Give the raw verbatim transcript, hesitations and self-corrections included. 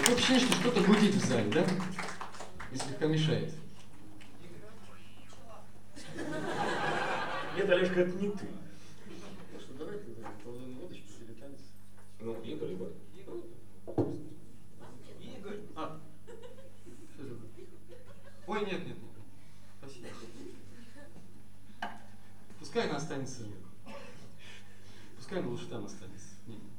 Такое ощущение, что кто-то гудит в зале, да? И слегка мешает. Нет, Олежка, это не ты. Ну что, давай тогда половину водочки или танец. Ну, Игорь, Игорь. Игорь. А. Что это? Ой, нет, нет, нет. Спасибо. Пускай она останется. Пускай она лучше там останется. Нет.